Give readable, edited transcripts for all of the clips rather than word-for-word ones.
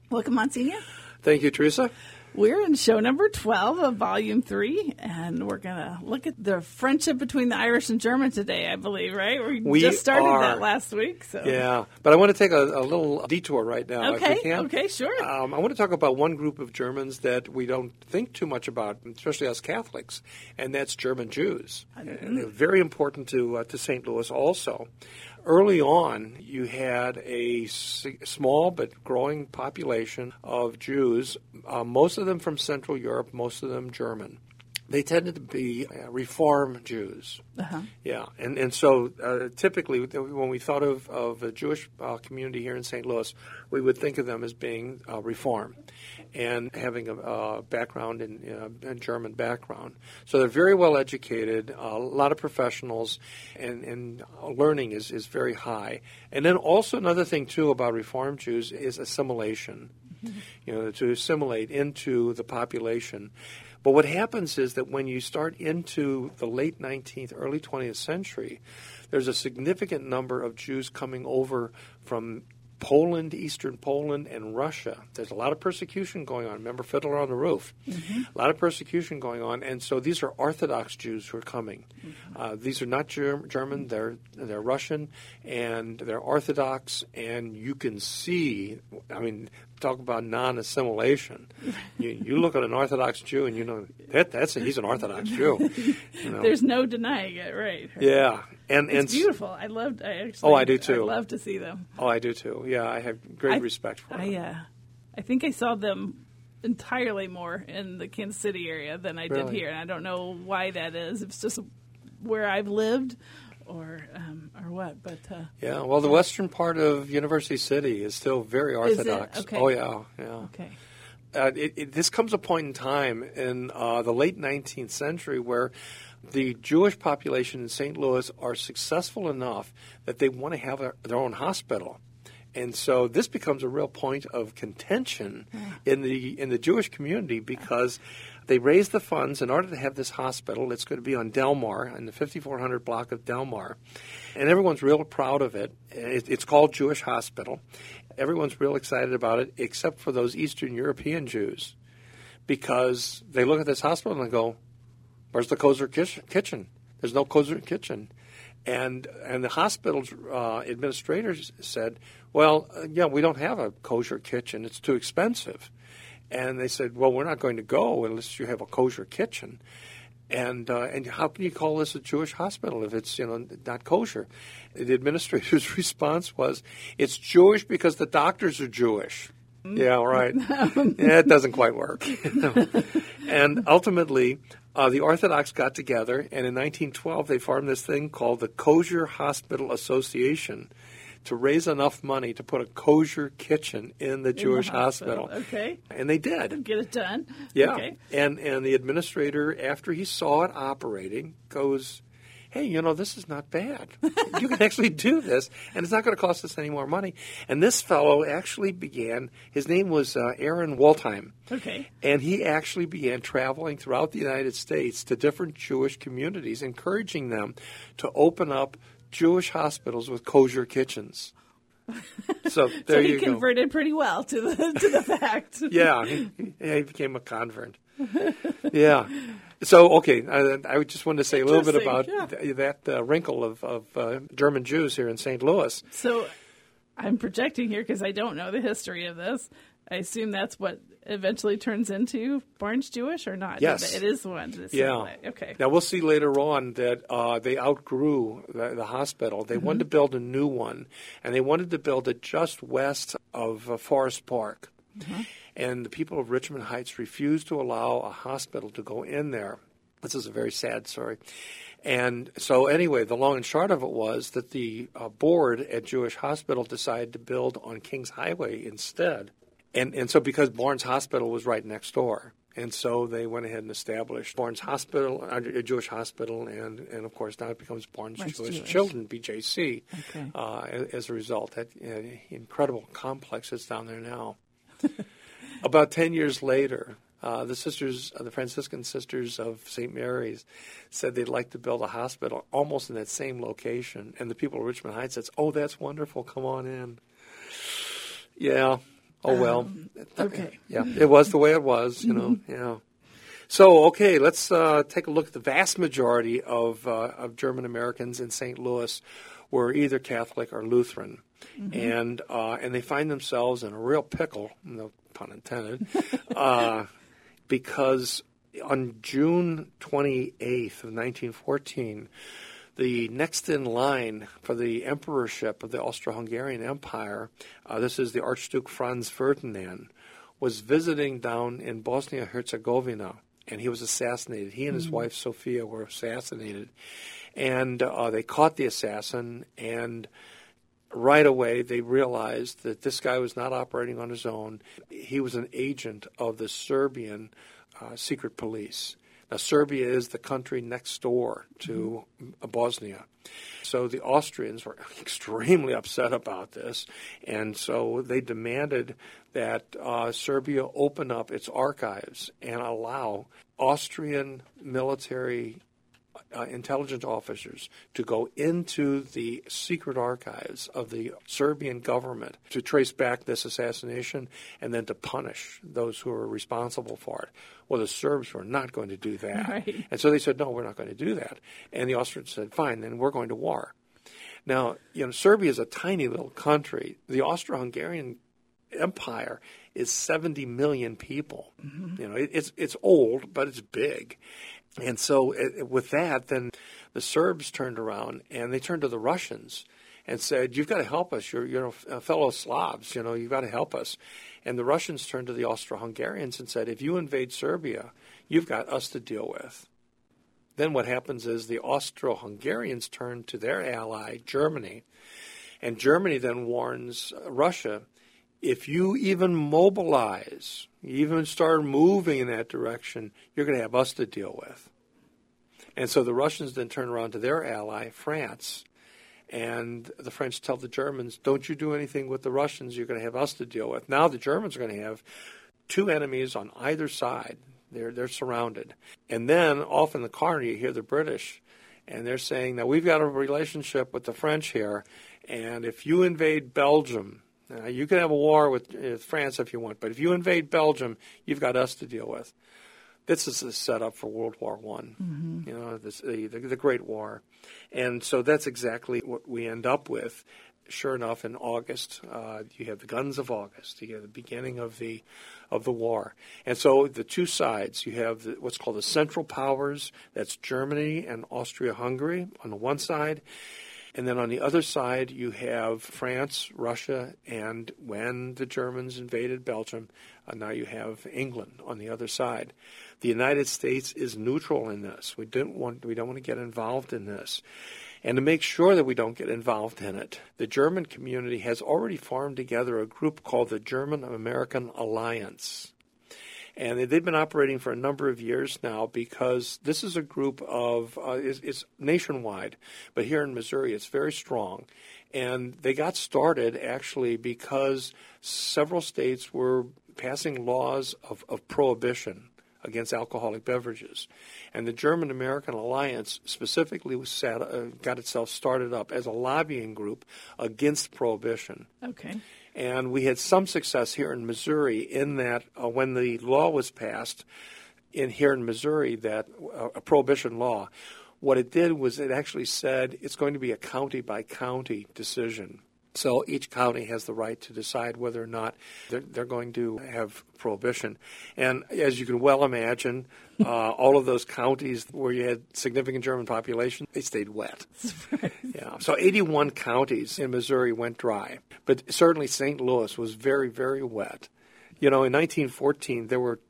Welcome, Monsignor. Thank you, Teresa. We're in show number 12 of Volume 3, and we're going to look at the friendship between the Irish and German today, I believe, right? We just started that last week. So. Yeah, but I want to take a little detour right now, if we can. Okay, sure. I want to talk about one group of Germans that we don't think too much about, especially us Catholics, and that's German Jews. And they're very important to St. Louis also. Early on, you had a small but growing population of Jews, most of them from Central Europe, most of them German. They tended to be Reform Jews. Uh-huh. Yeah, and so typically when we thought of a Jewish community here in St. Louis, we would think of them as being Reform and having a background in German background. So they're very well educated, a lot of professionals, and learning is very high. And then also another thing, too, about Reform Jews is assimilation, to assimilate into the population. But what happens is that when you start into the late 19th, early 20th century, there's a significant number of Jews coming over from Poland, Eastern Poland, and Russia. There's a lot of persecution going on. Remember Fiddler on the Roof? Mm-hmm. A lot of persecution going on. And so these are Orthodox Jews who are coming. Mm-hmm. These are not German. They're Russian, and they're Orthodox. And you can see, talk about non-assimilation. You look at an Orthodox Jew, and you know he's an Orthodox Jew. There's no denying it, right? Yeah, it's beautiful. I do too. I love to see them. Oh, I do too. Yeah, I have great respect for them. I think I saw them entirely more in the Kansas City area than I did here, and I don't know why that is. It's just where I've lived. Or what? But the western part of University City is still very Orthodox. Is it? Okay. Oh yeah. Okay. This comes a point in time in the late 19th century where the Jewish population in St. Louis are successful enough that they want to have their own hospital. And so this becomes a real point of contention in the Jewish community because they raised the funds in order to have this hospital. It's going to be on Delmar, in the 5400 block of Delmar. And everyone's real proud of it. It's called Jewish Hospital. Everyone's real excited about it, except for those Eastern European Jews, because they look at this hospital and they go, where's the kosher kitchen? There's no kosher kitchen. And the hospital's administrators said, well, we don't have a kosher kitchen. It's too expensive. And they said, well, we're not going to go unless you have a kosher kitchen. And how can you call this a Jewish hospital if it's not kosher? The administrator's response was, it's Jewish because the doctors are Jewish. Yeah, right. It doesn't quite work. And ultimately, the Orthodox got together, and in 1912 they formed this thing called the Kosher Hospital Association to raise enough money to put a kosher kitchen in the Jewish hospital. Okay. And they did. Get it done. Yeah. Okay. And the administrator, after he saw it operating, goes, hey, this is not bad. You can actually do this, and it's not going to cost us any more money. And this fellow actually his name was Aaron Woltheim. Okay. And he actually began traveling throughout the United States to different Jewish communities, encouraging them to open up Jewish hospitals with kosher kitchens. So there you go. So he converted pretty well to the fact. Yeah, he became a convert. Yeah. So, okay, I just wanted to say a little bit about that wrinkle of German Jews here in St. Louis. So I'm projecting here because I don't know the history of this. I assume that's what eventually turns into Barnes Jewish or not? Yes. It is the one. Okay. Now, we'll see later on that they outgrew the hospital. They wanted to build a new one, and they wanted to build it just west of Forest Park. Mm-hmm. And the people of Richmond Heights refused to allow a hospital to go in there. This is a very sad story. And so anyway, the long and short of it was that the board at Jewish Hospital decided to build on Kings Highway instead. And so because Barnes Hospital was right next door. And so they went ahead and established Barnes Hospital, a Jewish hospital, and of course now it becomes Barnes Jewish Children, BJC, as a result. That incredible complex that's down there now. About 10 years later, the Franciscan Sisters of St. Mary's, said they'd like to build a hospital almost in that same location. And the people of Richmond Heights said, oh, that's wonderful, come on in. Yeah. Oh, well. Okay. Yeah, it was the way it was, you know. Yeah. So, okay, let's take a look at the vast majority of German Americans in St. Louis were either Catholic or Lutheran. And they find themselves in a real pickle, no pun intended, because on June 28th of 1914, the next in line for the emperorship of the Austro-Hungarian Empire, this is the Archduke Franz Ferdinand, was visiting down in Bosnia-Herzegovina, and he was assassinated. He and his wife Sophia were assassinated, and they caught the assassin, and right away they realized that this guy was not operating on his own. He was an agent of the Serbian secret police. Now, Serbia is the country next door to Bosnia. So the Austrians were extremely upset about this, and so they demanded that Serbia open up its archives and allow Austrian military intelligence officers to go into the secret archives of the Serbian government to trace back this assassination and then to punish those who were responsible for it. Well, the Serbs were not going to do that. Right. And so they said, no, we're not going to do that. And the Austrians said, fine, then we're going to war. Now, Serbia is a tiny little country. The Austro-Hungarian Empire is 70 million people. It's old, but it's big. And so with that, then the Serbs turned around and they turned to the Russians and said, you've got to help us. You're fellow Slavs, you've got to help us. And the Russians turned to the Austro-Hungarians and said, if you invade Serbia, you've got us to deal with. Then what happens is the Austro-Hungarians turn to their ally, Germany, and Germany then warns Russia, if you even mobilize, even start moving in that direction, you're going to have us to deal with. And so the Russians then turn around to their ally, France, and the French tell the Germans, don't you do anything with the Russians, you're going to have us to deal with. Now the Germans are going to have two enemies on either side. They're surrounded. And then off in the corner you hear the British, and they're saying, now we've got a relationship with the French here, and if you invade Belgium, you can have a war with France if you want, but if you invade Belgium, you've got us to deal with. This is a setup for World War I, the Great War. And so that's exactly what we end up with. Sure enough, in August, you have the guns of August. You have the beginning of the war. And so the two sides, you have what's called the Central Powers. That's Germany and Austria-Hungary on the one side. And then on the other side, you have France, Russia, and when the Germans invaded Belgium, now you have England on the other side. The United States is neutral in this. We don't want to get involved in this. And to make sure that we don't get involved in it, the German community has already formed together a group called the German-American Alliance. And they've been operating for a number of years now because this is a group of, it's nationwide, but here in Missouri it's very strong. And they got started actually because several states were passing laws of prohibition against alcoholic beverages. And the German-American Alliance specifically got itself started up as a lobbying group against prohibition. Okay. And we had some success here in Missouri in that when the law was passed here in Missouri, that a prohibition law, what it did was it actually said it's going to be a county-by-county decision. So each county has the right to decide whether or not they're going to have prohibition. And as you can well imagine, all of those counties where you had significant German population, they stayed wet. Yeah. So 81 counties in Missouri went dry. But certainly St. Louis was very, very wet. In 1914, there were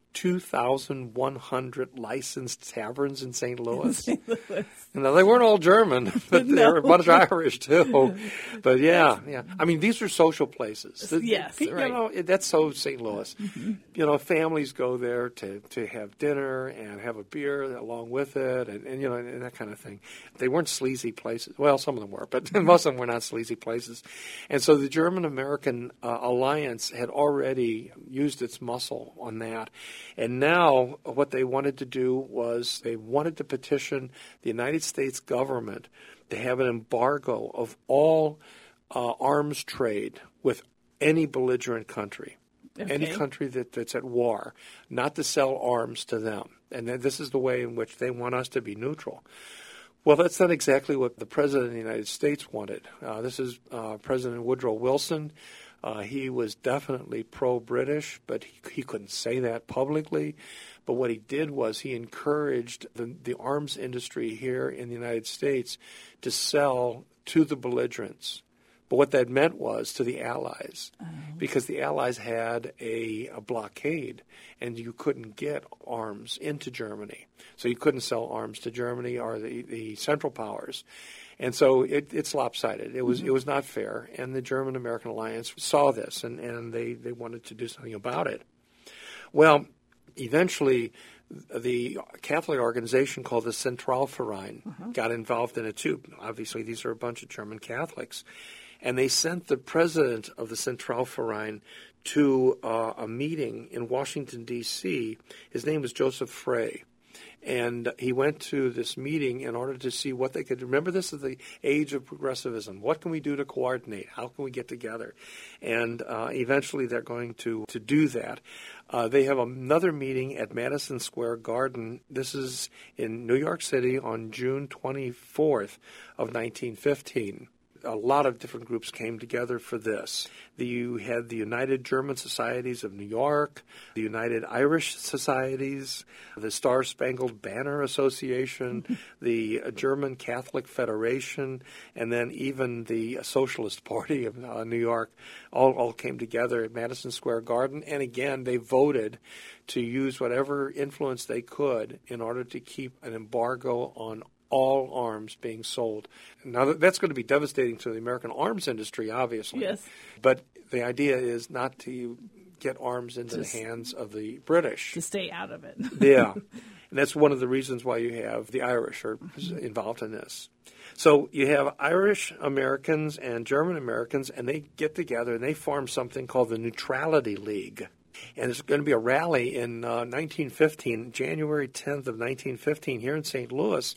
2,100 licensed taverns in St. Louis. Now, they weren't all German, but they were a bunch of Irish, too. But, yeah. I mean, these are social places. Yes, right. That's so St. Louis. Mm-hmm. Families go there to have dinner and have a beer along with it and that kind of thing. They weren't sleazy places. Well, some of them were, but most of them were not sleazy places. And so the German-American Alliance had already used its muscle on that. And now what they wanted to do was they wanted to petition the United States government to have an embargo of all arms trade with any belligerent country. Okay. Any country that's at war, not to sell arms to them. And then this is the way in which they want us to be neutral. Well, that's not exactly what the President of the United States wanted. This is President Woodrow Wilson. He was definitely pro-British, but he couldn't say that publicly. But what he did was he encouraged the arms industry here in the United States to sell to the belligerents. But what that meant was to the Allies, because the Allies had a blockade, and you couldn't get arms into Germany. So you couldn't sell arms to Germany or the Central Powers. And so it's lopsided. It was not fair. And the German-American alliance saw this, and they wanted to do something about it. Well, eventually, the Catholic organization called the Zentralverein got involved in it too. Obviously, these are a bunch of German Catholics. And they sent the president of the Zentralverein to a meeting in Washington, D.C. His name was Joseph Frey. And he went to this meeting in order to see what they could. Remember, this is the age of progressivism. What can we do to coordinate? How can we get together? And eventually they're going to do that. They have another meeting at Madison Square Garden. This is in New York City on June 24th of 1915. A lot of different groups came together for this. You had the United German Societies of New York, the United Irish Societies, the Star-Spangled Banner Association, the German Catholic Federation, and then even the Socialist Party of New York all came together at Madison Square Garden. And again, they voted to use whatever influence they could in order to keep an embargo on all arms being sold. Now, that's going to be devastating to the American arms industry, obviously. Yes. But the idea is not to get arms into the hands of the British. To stay out of it. Yeah. And that's one of the reasons why you have the Irish are involved in this. So you have Irish Americans and German Americans, and they get together and they form something called the Neutrality League. And it's going to be a rally in 1915, January 10th of 1915, here in St. Louis.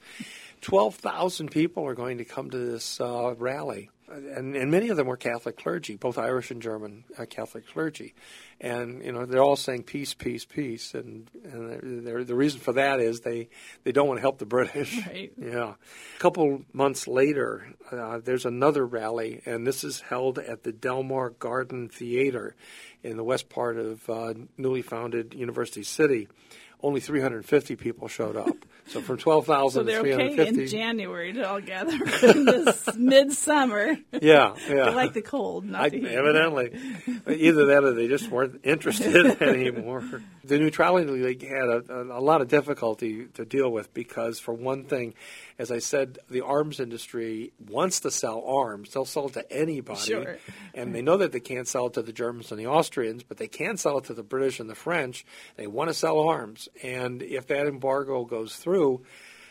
12,000 people are going to come to this rally. And many of them were Catholic clergy, both Irish and German Catholic clergy. And, they're all saying peace, peace, peace. And the reason for that is they don't want to help the British. Right. Yeah. A couple months later, there's another rally, and this is held at the Delmar Garden Theater in the west part of newly founded University City. Only 350 people showed up. So from 12,000 so to 350. they're okay in January to all gather in this midsummer. Yeah. They like the cold, not the heat. Evidently. Either that or they just weren't interested anymore. The Neutrality League had a lot of difficulty to deal with because, for one thing, as I said, the arms industry wants to sell arms. They'll sell it to anybody. Sure. And they know that they can't sell it to the Germans and the Austrians, but they can sell it to the British and the French. They want to sell arms. And if that embargo goes through,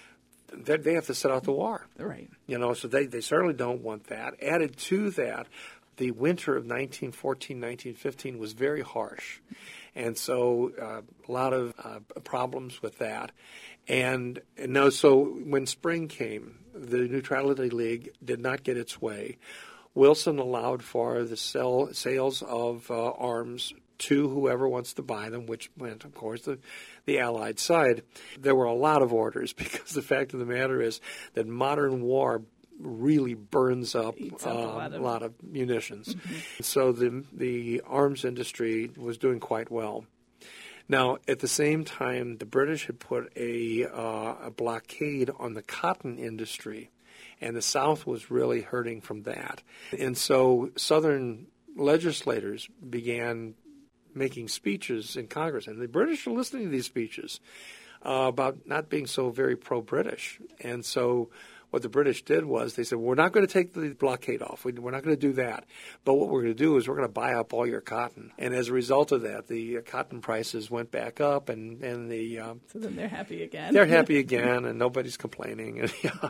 they have to set out the war. Right. So they certainly don't want that. Added to that, the winter of 1914, 1915 was very harsh. And so a lot of problems with that. And so when spring came, the Neutrality League did not get its way. Wilson allowed for the sales of arms to whoever wants to buy them, which meant, of course, the Allied side. There were a lot of orders because the fact of the matter is that modern war really burns up a lot of munitions. Mm-hmm. So the arms industry was doing quite well. Now, at the same time, the British had put a blockade on the cotton industry, and the South was really hurting from that. And so Southern legislators began making speeches in Congress, and the British were listening to these speeches about not being so very pro-British. And so what the British did was they said, we're not going to take the blockade off. We're not going to do that. But what we're going to do is we're going to buy up all your cotton. And as a result of that, the cotton prices went back up, and the so then they're happy again. They're happy again, and nobody's complaining.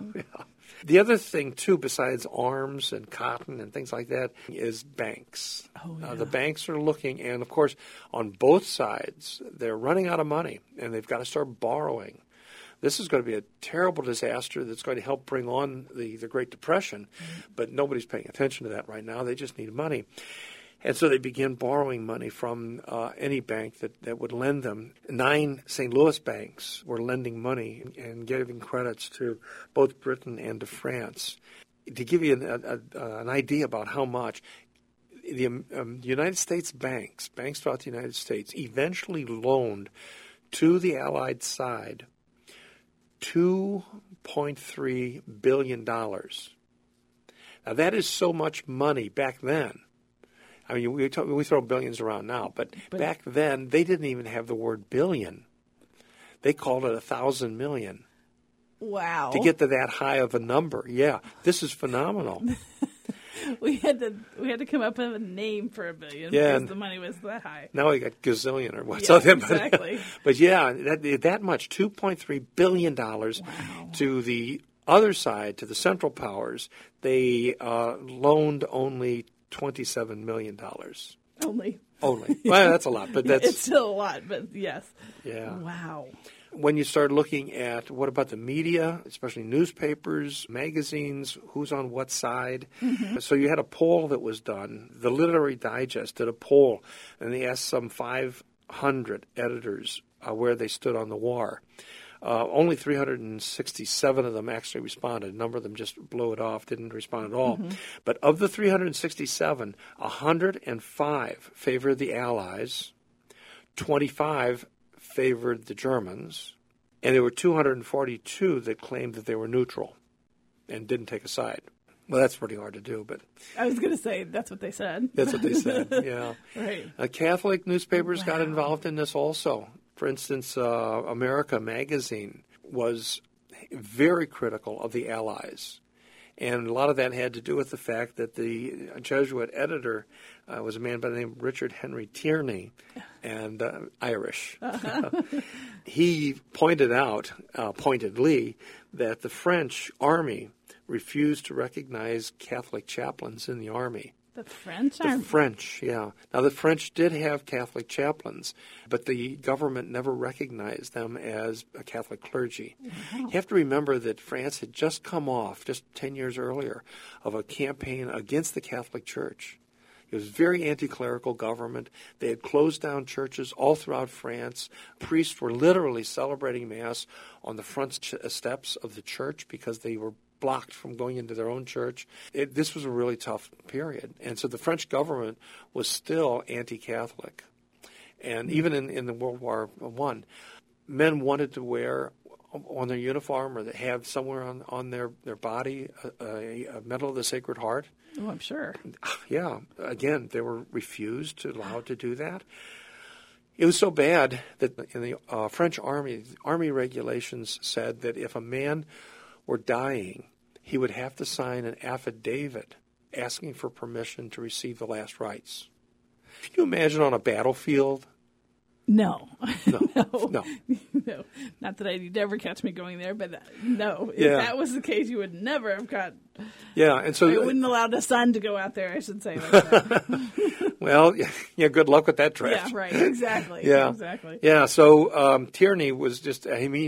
The other thing, too, besides arms and cotton and things like that, is banks. Oh, yeah. The banks are looking, and, of course, on both sides, they're running out of money, and they've got to start borrowing. This is going to be a terrible disaster that's going to help bring on the Great Depression, but nobody's paying attention to that right now. They just need money. And so they began borrowing money from any bank that would lend them. 9 St. Louis banks were lending money and giving credits to both Britain and to France. To give you an idea about how much, the United States banks throughout the United States, eventually loaned to the Allied side $2.3 billion. Now, that is so much money back then. I mean, we throw billions around now, but back then they didn't even have the word billion. They called it 1,000 million. Wow! To get to that high of a number, yeah, this is phenomenal. we had to come up with a name for a billion because the money was that high. Now we got gazillion or what? Yeah, exactly. But yeah, that much, $2.3 billion to the other side, to the Central Powers. They loaned only $27 million. Only. Well, that's a lot, but it's still a lot, but yes. Yeah. Wow. When you start looking at what about the media, especially newspapers, magazines, who's on what side. Mm-hmm. So you had a poll that was done. The Literary Digest did a poll, and they asked some 500 editors where they stood on the war. Only 367 of them actually responded. A number of them just blew it off, didn't respond at all. Mm-hmm. But of the 367, 105 favored the Allies, 25 favored the Germans, and there were 242 that claimed that they were neutral and didn't take a side. Well, that's pretty hard to do, but... I was going to say, that's what they said. That's what they said, yeah. Right. Catholic newspapers got involved in this also. For instance, America Magazine was very critical of the Allies. And a lot of that had to do with the fact that the Jesuit editor was a man by the name of Richard Henry Tierney, and Irish. Uh-huh. He pointed out, pointedly, that the French army refused to recognize Catholic chaplains in the army. The French army? The French, yeah. Now, the French did have Catholic chaplains, but the government never recognized them as a Catholic clergy. Wow. You have to remember that France had just come off, just 10 years earlier, of a campaign against the Catholic Church. It was a very anti-clerical government. They had closed down churches all throughout France. Priests were literally celebrating Mass on the front steps of the church because they were blocked from going into their own church. This was a really tough period. And so the French government was still anti-Catholic. And even in the World War I, men wanted to wear on their uniform or have somewhere on their body a medal of the Sacred Heart. Oh, I'm sure. Yeah. Again, they were refused to allow to do that. It was so bad that in the French army regulations said that if a man were dying, he would have to sign an affidavit asking for permission to receive the last rites. Can you imagine on a battlefield? No. No. No. Not that you'd ever catch me going there, but no. Yeah. If that was the case, you would never have caught. Yeah, and so I wouldn't allow the son to go out there, I should say. Like that. Well, yeah, good luck with that draft. Yeah, right, exactly. Yeah, exactly. Yeah, so Tierney was just,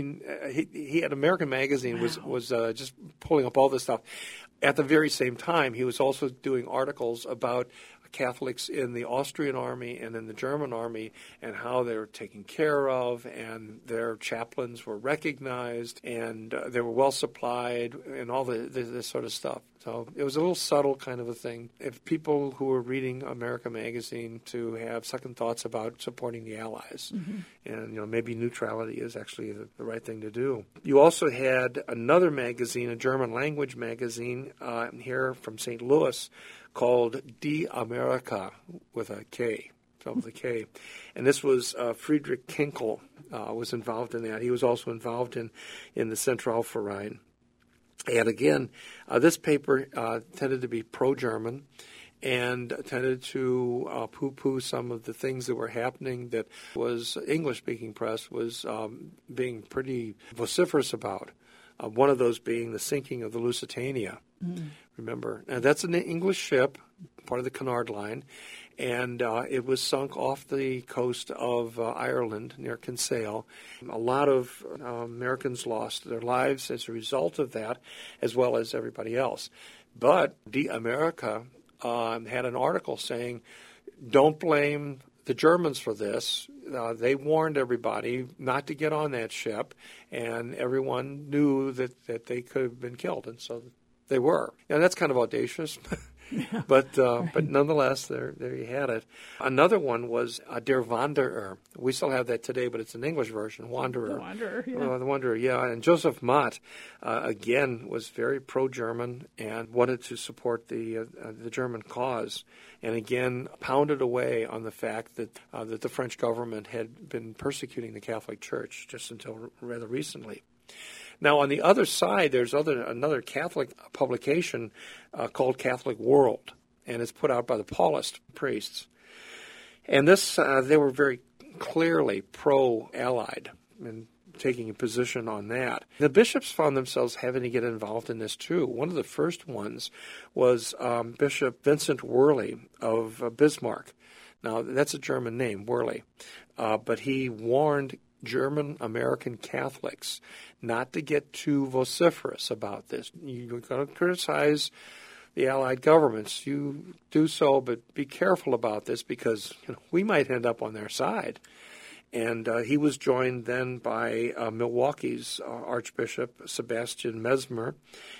he had American Magazine was just pulling up all this stuff. At the very same time, he was also doing articles about Catholics in the Austrian army and in the German army and how they were taken care of, and their chaplains were recognized, and they were well supplied, and all this sort of stuff. So it was a little subtle kind of a thing. If people who were reading America Magazine to have second thoughts about supporting the Allies, mm-hmm. and maybe neutrality is actually the right thing to do. You also had another magazine, a German language magazine here from St. Louis, called Die Amerika with a K, spelled with a K. And this was Friedrich Kinkel was involved in that. He was also involved in the Zentralverein. And again, this paper tended to be pro-German and tended to poo-poo some of the things that were happening that was English-speaking press was being pretty vociferous about. One of those being the sinking of the Lusitania. Mm. Remember, now that's an English ship, part of the Cunard Line, and it was sunk off the coast of Ireland near Kinsale. A lot of Americans lost their lives as a result of that, as well as everybody else. But Die Amerika had an article saying don't blame the Germans for this. They warned everybody not to get on that ship, and everyone knew that they could have been killed, and so they were. And that's kind of audacious. Yeah. But nonetheless, there you had it. Another one was Der Wanderer. We still have that today, but it's an English version, Wanderer. The Wanderer, yeah. The Wanderer, yeah. And Joseph Mott, again, was very pro-German and wanted to support the German cause. And again, pounded away on the fact that the French government had been persecuting the Catholic Church just until rather recently. Now, on the other side, there's another Catholic publication called Catholic World, and it's put out by the Paulist priests. And this, they were very clearly pro-Allied and taking a position on that. The bishops found themselves having to get involved in this too. One of the first ones was Bishop Vincent Worley of Bismarck. Now, that's a German name, Worley, but he warned German American Catholics not to get too vociferous about this. You're going to criticize the Allied governments. You do so, but be careful about this because we might end up on their side. And he was joined then by Milwaukee's Archbishop Sebastian Mesmer,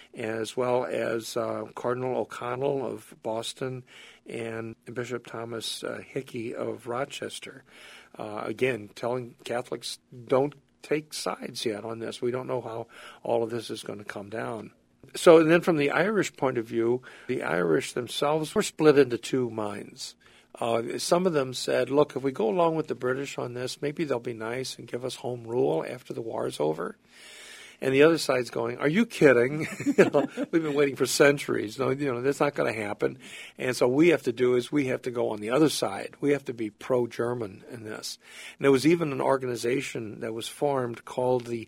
as well as Cardinal O'Connell of Boston and Bishop Thomas Hickey of Rochester. Again, telling Catholics, don't take sides yet on this. We don't know how all of this is going to come down. So then from the Irish point of view, the Irish themselves were split into two minds. Some of them said, look, if we go along with the British on this, maybe they'll be nice and give us home rule after the war's over. And the other side's going, are you kidding? We've been waiting for centuries. No, that's not going to happen. And so we have to go on the other side. We have to be pro-German in this. And there was even an organization that was formed called the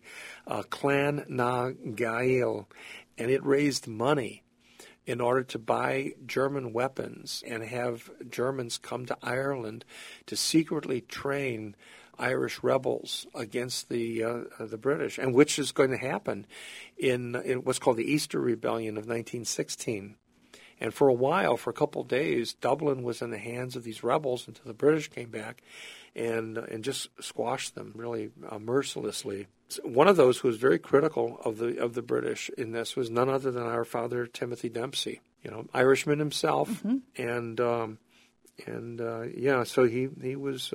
Clan na Gael, and it raised money in order to buy German weapons and have Germans come to Ireland to secretly train Irish rebels against the British, and which is going to happen in what's called the Easter Rebellion of 1916. And for a while, for a couple of days, Dublin was in the hands of these rebels until the British came back and just squashed them really mercilessly. One of those who was very critical of the British in this was none other than our father Timothy Dempsey, Irishman himself, mm-hmm. So he was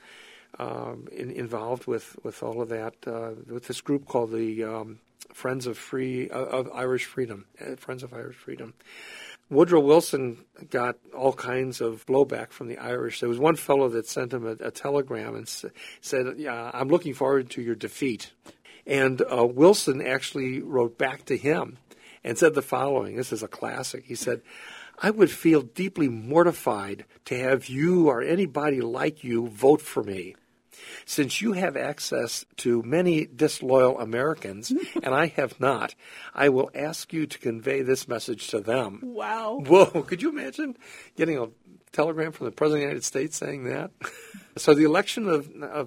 involved with all of that with this group called the Friends of Irish Freedom, Friends of Irish Freedom. Woodrow Wilson got all kinds of blowback from the Irish. There was one fellow that sent him a telegram and said, I'm looking forward to your defeat. And Wilson actually wrote back to him and said the following. This is a classic. He said, I would feel deeply mortified to have you or anybody like you vote for me. Since you have access to many disloyal Americans, and I have not, I will ask you to convey this message to them. Wow. Whoa, could you imagine getting a telegram from the President of the United States saying that? So the election of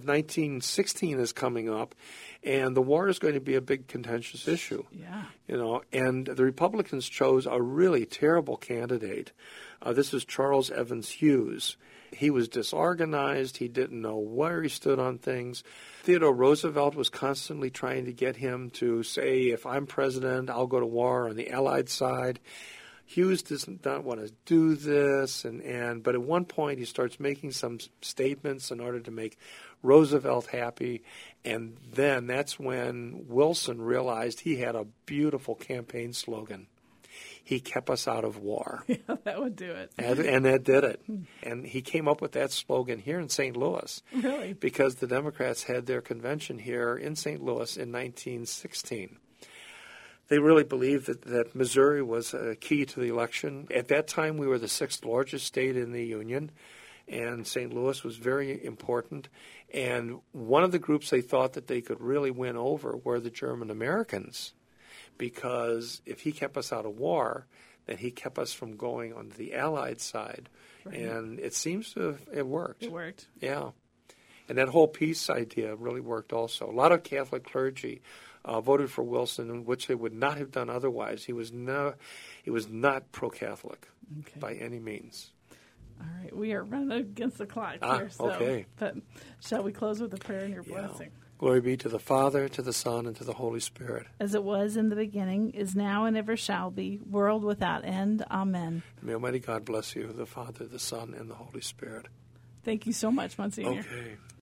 1916 is coming up, and the war is going to be a big contentious issue. Yeah. And the Republicans chose a really terrible candidate. This is Charles Evans Hughes. He was disorganized. He didn't know where he stood on things. Theodore Roosevelt was constantly trying to get him to say, if I'm president, I'll go to war on the Allied side. Hughes does not want to do this, but at one point he starts making some statements in order to make Roosevelt happy, and then that's when Wilson realized he had a beautiful campaign slogan. He kept us out of war. Yeah, that would do it. And that did it. And he came up with that slogan here in St. Louis. Really? Because the Democrats had their convention here in St. Louis in 1916. They really believed that Missouri was key to the election. At that time, we were the sixth largest state in the Union, and St. Louis was very important. And one of the groups they thought that they could really win over were the German Americans, because if he kept us out of war, then he kept us from going on the Allied side. Right. And it seems to have worked. It worked. Yeah. And that whole peace idea really worked also. A lot of Catholic clergy voted for Wilson, which they would not have done otherwise. He was not pro-Catholic by any means. All right, we are running against the clock here. So, okay. But shall we close with a prayer and your blessing? Glory be to the Father, to the Son, and to the Holy Spirit. As it was in the beginning, is now, and ever shall be, world without end. Amen. May Almighty God bless you, the Father, the Son, and the Holy Spirit. Thank you so much, Monsignor. Okay.